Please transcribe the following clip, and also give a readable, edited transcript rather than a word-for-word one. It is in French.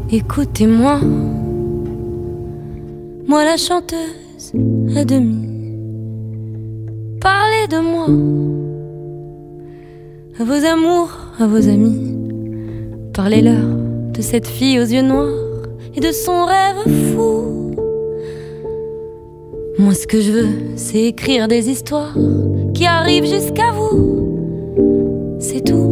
Écoutez-moi, moi la chanteuse à demi. Parlez de moi, à vos amours, à vos amis. Parlez-leur de cette fille aux yeux noirs et de son rêve fou. Moi ce que je veux, c'est écrire des histoires qui arrivent jusqu'à vous. C'est tout.